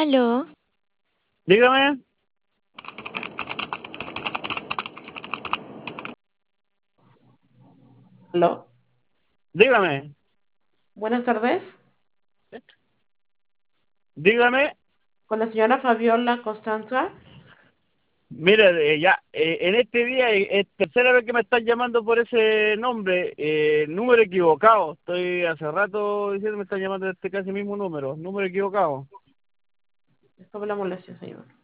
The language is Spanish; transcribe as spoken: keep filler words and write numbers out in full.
Aló, Dígame, Aló, dígame, buenas tardes. dígame. Con la señora Fabiola Constanza. Mire, eh, ya, eh, en este día eh, es tercera vez que me están llamando por ese nombre, eh, número equivocado. Estoy hace rato diciendo que me están llamando de este casi mismo número, número equivocado. Disculpe la molestia, señor.